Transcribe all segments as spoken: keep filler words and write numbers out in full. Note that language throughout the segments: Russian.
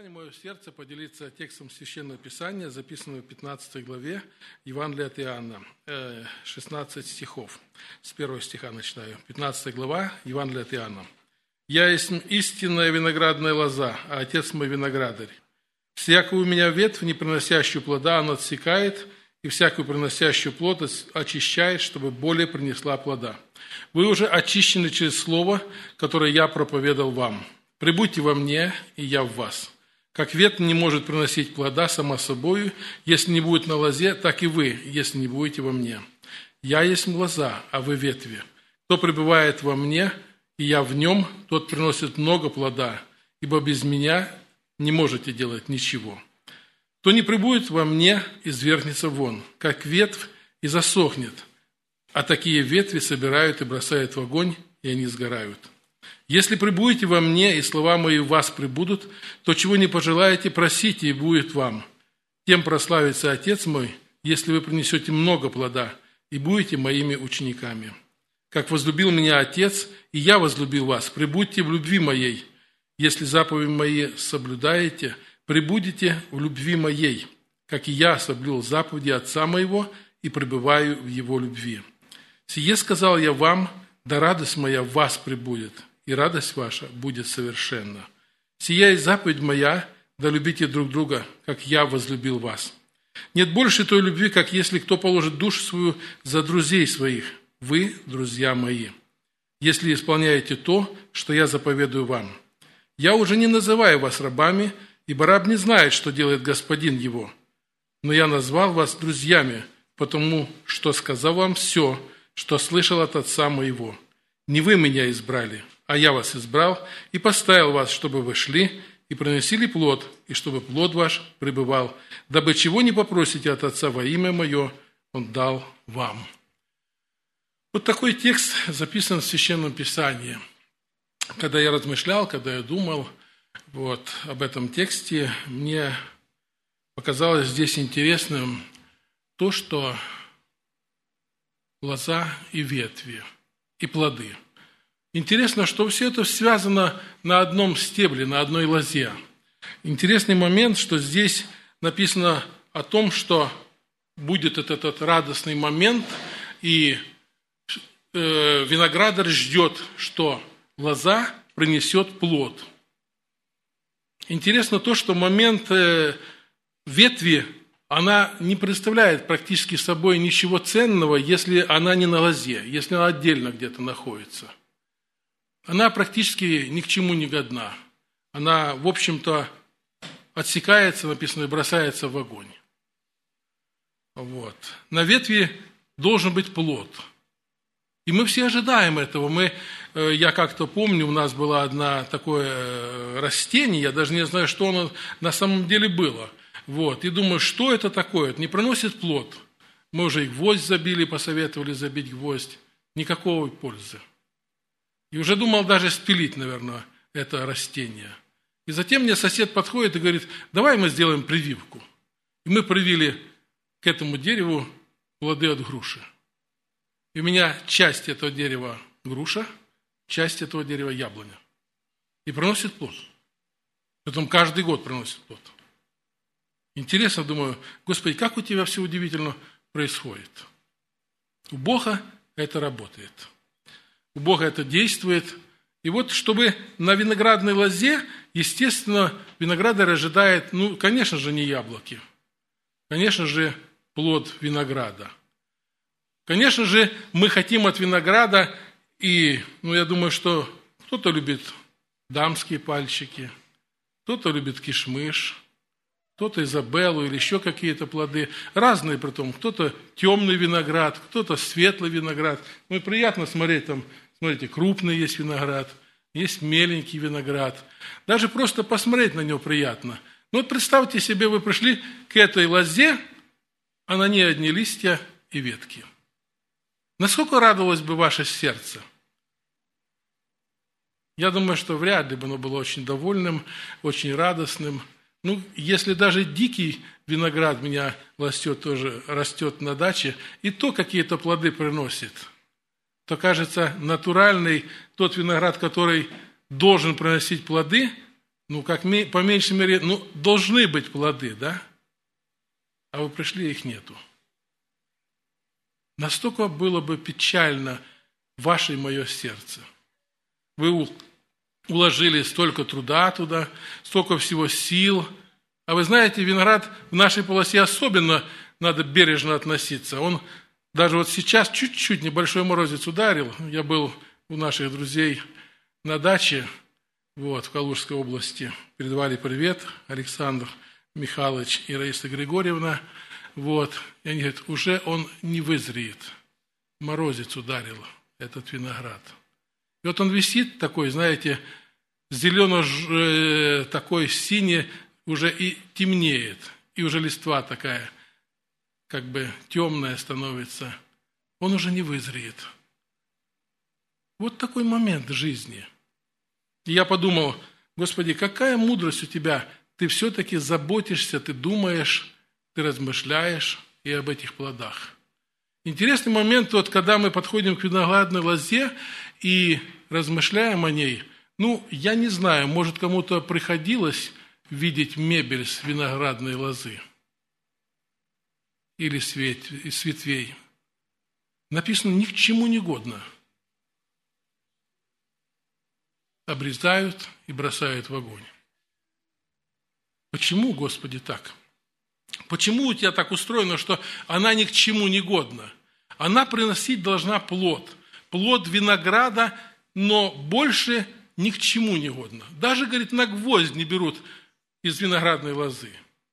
Желание мое в сердце поделиться текстом Священного Писания, записанного в пятнадцатой главе Евангелия от Иоанна, шестнадцать стихов. С первого стиха начинаю. пятнадцатая глава Евангелия от Иоанна. «Я есть истинная виноградная лоза, а Отец мой виноградарь. Всякую у меня ветвь, не приносящую плода, он отсекает, и всякую приносящую плод очищает, чтобы более принесла плода. Вы уже очищены через слово, которое я проповедал вам. Прибудьте во мне, и я в вас. Как ветвь не может приносить плода сама собою, если не будет на лозе, так и вы, если не будете во мне. Я есть лоза, а вы ветви. Кто пребывает во мне, и я в нем, тот приносит много плода, ибо без меня не можете делать ничего. Кто не пребудет во мне, извергнется вон, как ветвь, и засохнет. А такие ветви собирают и бросают в огонь, и они сгорают. Если пребудете во мне, и слова мои в вас пребудут, то чего не пожелаете, просите, и будет вам. Тем прославится Отец мой, если вы принесете много плода, и будете моими учениками. Как возлюбил меня Отец, и я возлюбил вас, пребудьте в любви моей. Если заповеди мои соблюдаете, пребудете в любви моей, как и я соблюл заповеди Отца моего, и пребываю в его любви. Сие сказал я вам, да радость моя в вас пребудет, и радость ваша будет совершенна. Сия есть заповедь моя, да любите друг друга, как я возлюбил вас. Нет больше той любви, как если кто положит душу свою за друзей своих. Вы, друзья мои, если исполняете то, что я заповедую вам. Я уже не называю вас рабами, ибо раб не знает, что делает господин его. Но я назвал вас друзьями, потому что сказал вам все, что слышал от Отца моего. Не вы меня избрали, а я вас избрал и поставил вас, чтобы вы шли и приносили плод, и чтобы плод ваш пребывал, дабы чего не попросите от Отца во имя мое, Он дал вам». Вот такой текст записан в Священном Писании. Когда я размышлял, когда я думал вот, об этом тексте, мне показалось здесь интересным то, что лоза и ветви, и плоды. Интересно, что все это связано на одном стебле, на одной лозе. Интересный момент, что здесь написано о том, что будет этот, этот радостный момент, и э, виноградарь ждет, что лоза принесет плод. Интересно то, что момент э, ветви, она не представляет практически собой ничего ценного, если она не на лозе, если она отдельно где-то находится. Она практически ни к чему не годна. Она, в общем-то, отсекается, написано, и бросается в огонь. Вот. На ветви должен быть плод. И мы все ожидаем этого. Мы, я как-то помню, у нас было одно такое растение, я даже не знаю, что оно на самом деле было. Вот. И думаю, что это такое? Это не приносит плод. Мы уже и гвоздь забили, посоветовали забить гвоздь. Никакой пользы. И уже думал даже спилить, наверное, это растение. И затем мне сосед подходит и говорит, давай мы сделаем прививку. И мы привили к этому дереву плоды от груши. И у меня часть этого дерева груша, часть этого дерева яблоня. И приносит плод. Потом каждый год приносит плод. Интересно, думаю, Господи, как у Тебя все удивительно происходит. У Бога это работает. У Бога это действует. И вот, чтобы на виноградной лозе, естественно, виноградарь ожидает, ну, конечно же, не яблоки. Конечно же, плод винограда. Конечно же, мы хотим от винограда, и, ну, я думаю, что кто-то любит дамские пальчики, кто-то любит кишмыш, кто-то Изабеллу или еще какие-то плоды. Разные притом. Кто-то темный виноград, кто-то светлый виноград. Ну, и приятно смотреть там, смотрите, крупный есть виноград, есть меленький виноград. Даже просто посмотреть на него приятно. Ну, вот представьте себе, вы пришли к этой лозе, а на ней одни листья и ветки. Насколько радовалось бы ваше сердце? Я думаю, что вряд ли бы оно было очень довольным, очень радостным. Ну, если даже дикий виноград у меня растет, тоже растет на даче, и то какие-то плоды приносит, то, кажется, натуральный тот виноград, который должен приносить плоды, ну, как по меньшей мере, ну, должны быть плоды, да? А вы пришли, их нету. Настолько было бы печально ваше и мое сердце. Вы уложили столько труда туда, столько всего сил. А вы знаете, виноград в нашей полосе особенно надо бережно относиться. Он даже вот сейчас чуть-чуть небольшой морозец ударил. Я был у наших друзей на даче, вот, в Калужской области. Передавали привет Александр Михайлович и Раиса Григорьевна. Вот. И они говорят, уже он не вызреет. Морозец ударил этот виноград. И вот он висит такой, знаете, зелено такой синий, уже и темнеет. И уже листва такая, как бы темная становится. Он уже не вызреет. Вот такой момент жизни. И я подумал, Господи, какая мудрость у Тебя. Ты все-таки заботишься, ты думаешь, ты размышляешь и об этих плодах. Интересный момент, вот, когда мы подходим к виноградной лозе и размышляем о ней. Ну, я не знаю, может, кому-то приходилось видеть мебель с виноградной лозы или с ветвей. Написано, ни к чему не годно. Обрезают и бросают в огонь. Почему, Господи, так? Почему у тебя так устроено, что она ни к чему не годна? Она приносить должна плод. Плод винограда, но больше ни к чему не годна. Даже, говорит, на гвоздь не берут из виноградной лозы.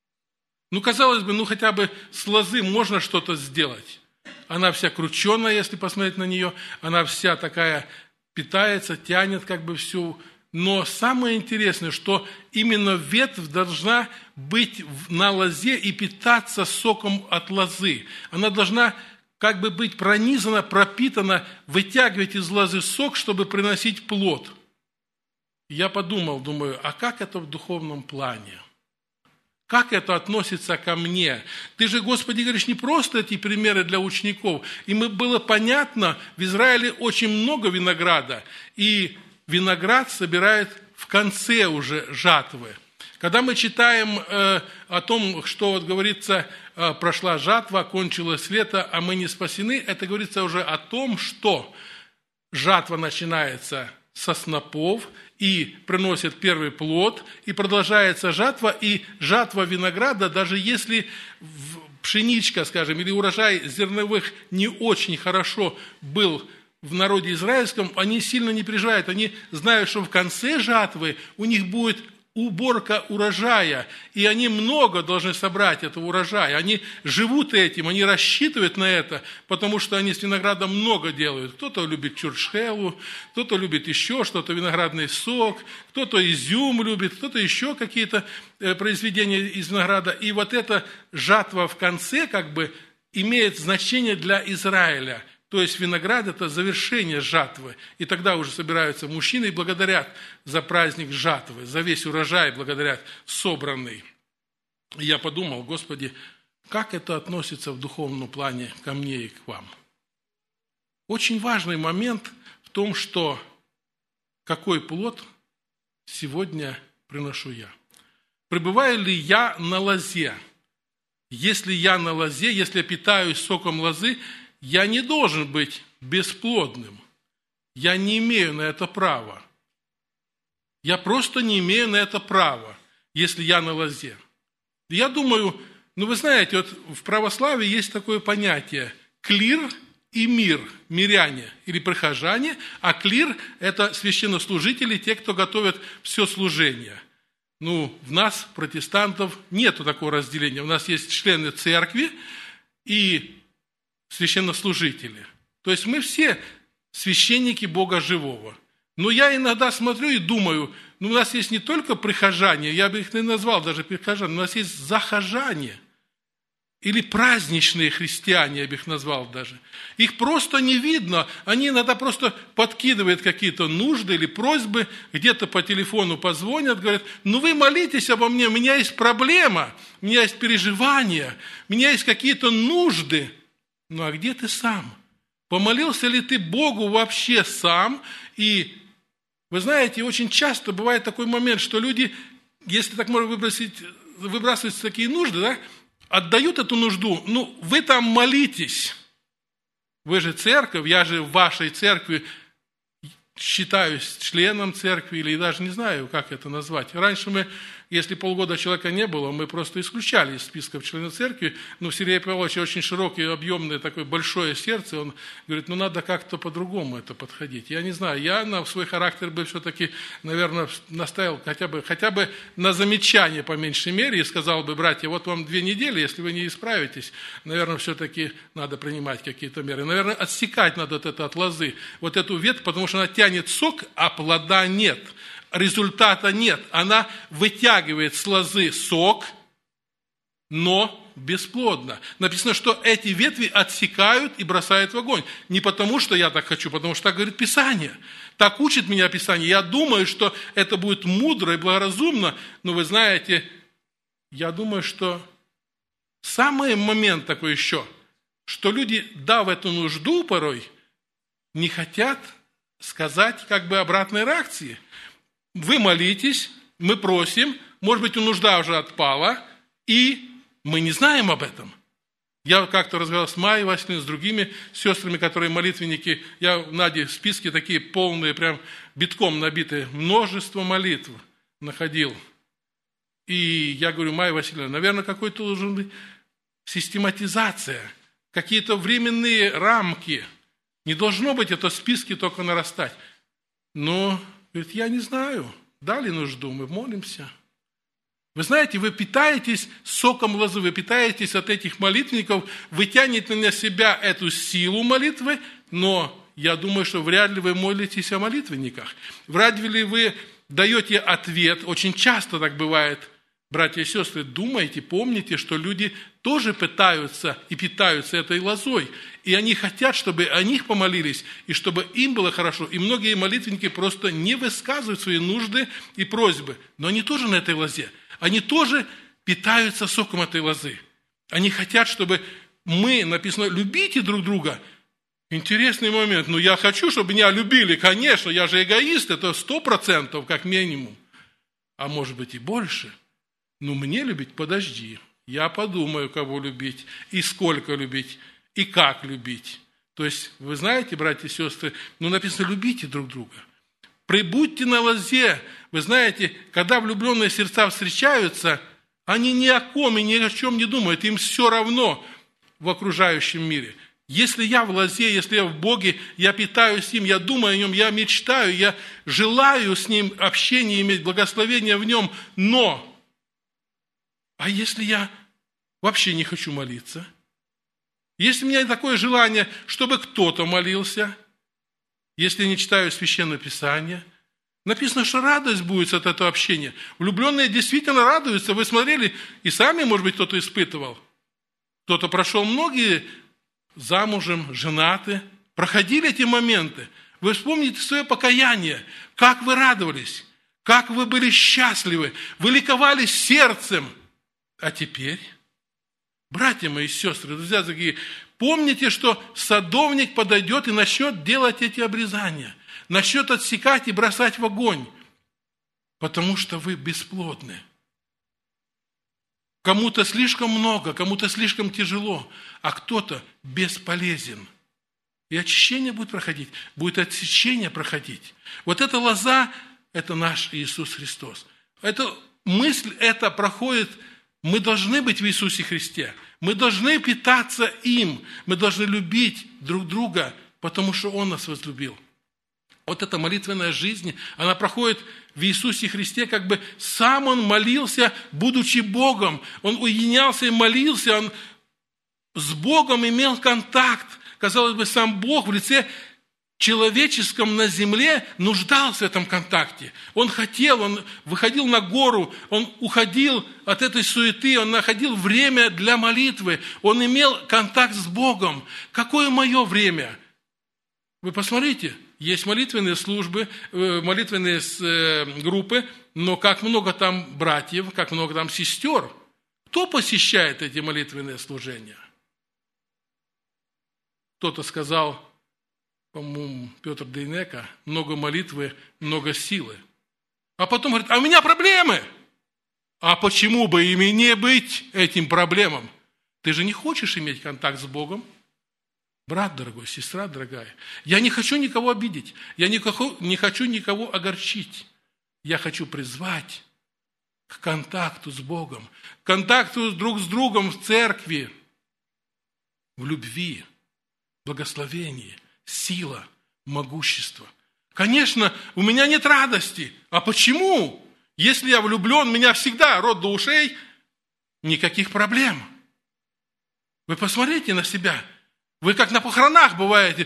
Ну, казалось бы, ну хотя бы с лозы можно что-то сделать. Она вся крученая, если посмотреть на нее. Она вся такая питается, тянет как бы всю. Но самое интересное, что именно ветвь должна быть на лозе и питаться соком от лозы. Она должна как бы быть пронизана, пропитана, вытягивать из лозы сок, чтобы приносить плод. Я подумал, думаю, а как это в духовном плане? Как это относится ко мне? Ты же, Господи, говоришь, не просто эти примеры для учеников. Им было понятно, в Израиле очень много винограда, и виноград собирают в конце уже жатвы. Когда мы читаем э, о том, что вот говорится, э, прошла жатва, кончилось лето, а мы не спасены, это говорится уже о том, что жатва начинается со снопов и приносит первый плод, и продолжается жатва, и жатва винограда, даже если пшеничка, скажем, или урожай зерновых не очень хорошо был в народе израильском, они сильно не переживают, они знают, что в конце жатвы у них будет уборка урожая, и они много должны собрать этого урожая. Они живут этим, они рассчитывают на это, потому что они с виноградом много делают. Кто-то любит чурчхелу, кто-то любит еще что-то, виноградный сок, кто-то изюм любит, кто-то еще какие-то произведения из винограда. И вот эта жатва в конце как бы имеет значение для Израиля. То есть виноград – это завершение жатвы. И тогда уже собираются мужчины и благодарят за праздник жатвы, за весь урожай благодарят собранный. И я подумал, Господи, как это относится в духовном плане ко мне и к вам? Очень важный момент в том, что какой плод сегодня приношу я. Пребываю ли я на лозе? Если я на лозе, если я питаюсь соком лозы, я не должен быть бесплодным. Я не имею на это права. Я просто не имею на это права, если я на лозе. Я думаю, ну вы знаете, вот в православии есть такое понятие клир и мир, миряне или прихожане, а клир – это священнослужители, те, кто готовят все служение. Ну, в нас, протестантов, нету такого разделения. У нас есть члены церкви и священнослужители. То есть мы все священники Бога живого. Но я иногда смотрю и думаю, ну у нас есть не только прихожане, я бы их не назвал даже прихожане, у нас есть захожане. Или праздничные христиане, я бы их назвал даже. Их просто не видно, они иногда просто подкидывают какие-то нужды или просьбы, где-то по телефону позвонят, говорят, ну вы молитесь обо мне, у меня есть проблема, у меня есть переживания, у меня есть какие-то нужды. Ну, а где ты сам? Помолился ли ты Богу вообще сам? И Вы знаете, очень часто бывает такой момент, что люди, если так можно выбросить, выбрасывать такие нужды, да, отдают эту нужду, ну, вы там молитесь, вы же церковь, я же в вашей церкви считаюсь членом церкви, или даже не знаю, как это назвать. Раньше мы, если полгода человека не было, мы просто исключали из списков членов церкви. Но Сергей Павлович очень широкое, объемное, такое большое сердце. Он говорит, ну надо как-то по-другому это подходить. Я не знаю, я на свой характер бы все-таки, наверное, наставил хотя бы, хотя бы на замечание по меньшей мере и сказал бы, братья, вот вам две недели, если вы не исправитесь, наверное, все-таки надо принимать какие-то меры. Наверное, отсекать надо вот это от лозы, вот эту ветвь, потому что она тянет сок, а плода нет. Результата нет. Она вытягивает с лозы сок, но бесплодно. Написано, что эти ветви отсекают и бросают в огонь. Не потому, что я так хочу, потому что так говорит Писание. Так учит меня Писание. Я думаю, что это будет мудро и благоразумно, но вы знаете, я думаю, что самый момент такой еще, что люди, дав эту нужду порой, не хотят сказать как бы обратной реакции. Вы молитесь, мы просим, может быть, нужда уже отпала, и мы не знаем об этом. Я как-то разговаривал с Майей Васильевной, с другими сестрами, которые молитвенники. Я в Наде в списке такие полные, прям битком набитые, множество молитв находил. И я говорю, Майя Васильевна, наверное, какой-то должен быть систематизация, какие-то временные рамки. Не должно быть это в списке только нарастать. Но, говорит, я не знаю, дали нужду, мы молимся. Вы знаете, вы питаетесь соком лозы, вы питаетесь от этих молитвенников, вы тянете на себя эту силу молитвы, но я думаю, что вряд ли вы молитесь о молитвенниках. Вряд ли вы даете ответ, очень часто так бывает, братья и сестры, думайте, помните, что люди тоже пытаются и питаются этой лозой. И они хотят, чтобы о них помолились, и чтобы им было хорошо. И многие молитвенники просто не высказывают свои нужды и просьбы. Но они тоже на этой лозе. Они тоже питаются соком этой лозы. Они хотят, чтобы мы, написано, любите друг друга. Интересный момент. Ну, я хочу, чтобы меня любили. Конечно, я же эгоист. Это сто процентов как минимум. А может быть и больше. Ну, мне любить, подожди. Я подумаю, кого любить, и сколько любить, и как любить. То есть, вы знаете, братья и сестры, ну, написано, любите друг друга. Прибудьте на лозе. Вы знаете, когда влюбленные сердца встречаются, они ни о ком и ни о чем не думают. Им все равно в окружающем мире. Если я в лозе, если я в Боге, я питаюсь им, я думаю о нем, я мечтаю, я желаю с ним общения иметь, благословения в нем, но... А если я вообще не хочу молиться? Если у меня такое желание, чтобы кто-то молился, если я не читаю Священное Писание, написано, что радость будет от этого общения. Влюбленные действительно радуются. Вы смотрели, и сами, может быть, кто-то испытывал. Кто-то прошел, многие замужем, женаты, проходили эти моменты. Вы вспомните свое покаяние, как вы радовались, как вы были счастливы, вы ликовали сердцем. А теперь, братья мои и сестры, друзья дорогие, помните, что садовник подойдет и начнет делать эти обрезания, начнет отсекать и бросать в огонь, потому что вы бесплодны. Кому-то слишком много, кому-то слишком тяжело, а кто-то бесполезен. И очищение будет проходить, будет отсечение проходить. Вот эта лоза – это наш Иисус Христос. Эта мысль эта проходит. Мы должны быть в Иисусе Христе. Мы должны питаться им. Мы должны любить друг друга, потому что Он нас возлюбил. Вот эта молитвенная жизнь, она проходит в Иисусе Христе, как бы сам Он молился, будучи Богом. Он уединялся и молился, Он с Богом имел контакт. Казалось бы, сам Бог в лице человеческом на земле нуждался в этом контакте. Он хотел, он выходил на гору, он уходил от этой суеты, он находил время для молитвы, он имел контакт с Богом. Какое мое время? Вы посмотрите, есть молитвенные службы, молитвенные группы, но как много там братьев, как много там сестер. Кто посещает эти молитвенные служения? Кто-то сказал, по-моему, Петр Дейнека, много молитвы, много силы. А потом говорит, а у меня проблемы. А почему бы им и не быть этим проблемам? Ты же не хочешь иметь контакт с Богом? Брат дорогой, сестра дорогая, я не хочу никого обидеть, я не хочу никого огорчить. Я хочу призвать к контакту с Богом, к контакту друг с другом в церкви, в любви, благословении, сила, могущество. Конечно, у меня нет радости. А почему? Если я влюблен, меня всегда рот до ушей, никаких проблем. Вы посмотрите на себя. Вы как на похоронах бываете.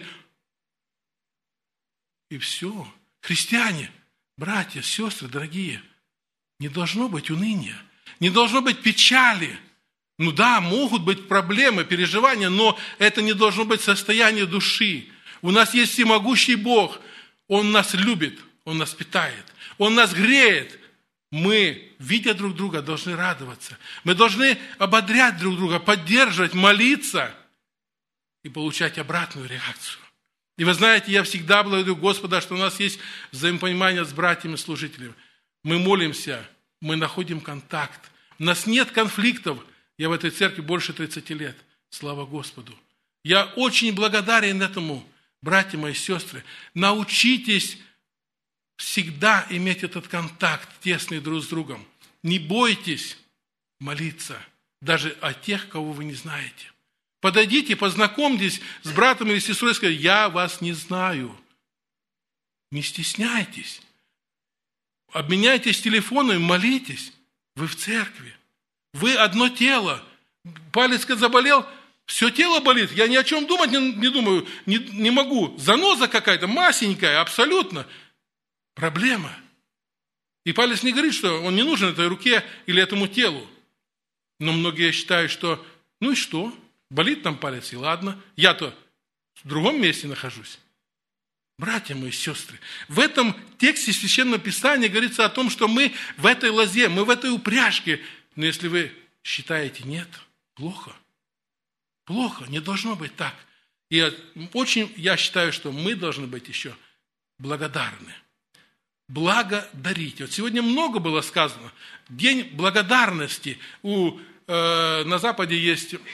И все. Христиане, братья, сестры, дорогие, не должно быть уныния, не должно быть печали. Ну да, могут быть проблемы, переживания, но это не должно быть состояние души. У нас есть всемогущий Бог. Он нас любит, Он нас питает, Он нас греет. Мы, видя друг друга, должны радоваться. Мы должны ободрять друг друга, поддерживать, молиться и получать обратную реакцию. И вы знаете, я всегда благодарю Господа, что у нас есть взаимопонимание с братьями-служителями. Мы молимся, мы находим контакт. У нас нет конфликтов. Я в этой церкви больше тридцати лет. Слава Господу. Я очень благодарен этому, братья мои, сестры. Научитесь всегда иметь этот контакт тесный друг с другом. Не бойтесь молиться даже о тех, кого вы не знаете. Подойдите, познакомьтесь с братом или сестрой и скажите, я вас не знаю. Не стесняйтесь. Обменяйтесь телефонами, молитесь. Вы в церкви. Вы одно тело. Палец заболел, все тело болит. Я ни о чем думать не, не думаю, не, не могу. Заноза какая-то, масенькая, абсолютно. Проблема. И палец не говорит, что он не нужен этой руке или этому телу. Но многие считают, что ну и что? Болит там палец, и ладно. Я-то в другом месте нахожусь. Братья мои, сестры, в этом тексте Священного Писания говорится о том, что мы в этой лозе, мы в этой упряжке. Но если вы считаете нет, плохо. Плохо, не должно быть так. И очень я считаю, что мы должны быть еще благодарны. Благодарить. Вот сегодня много было сказано. День благодарности. У, э, на Западе есть э,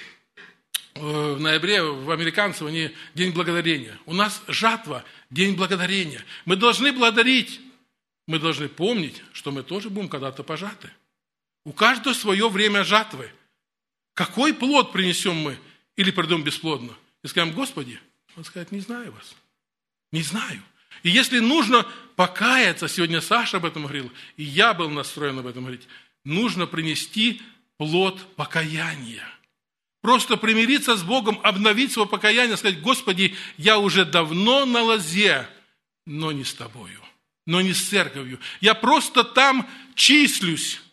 в ноябре, в американцев они День благодарения. У нас жатва, День благодарения. Мы должны благодарить. Мы должны помнить, что мы тоже будем когда-то пожаты. У каждого свое время жатвы. Какой плод принесем мы? Или придем бесплодно? И скажем, Господи, он скажет, не знаю вас. Не знаю. И если нужно покаяться, сегодня Саша об этом говорил, и я был настроен об этом говорить, нужно принести плод покаяния. Просто примириться с Богом, обновить свое покаяние, сказать, Господи, я уже давно на лозе, но не с Тобою, но не с церковью. Я просто там числюсь.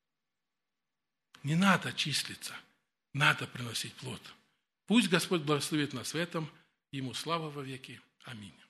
Не надо числиться, надо приносить плод. Пусть Господь благословит нас в этом. Ему слава во веки. Аминь.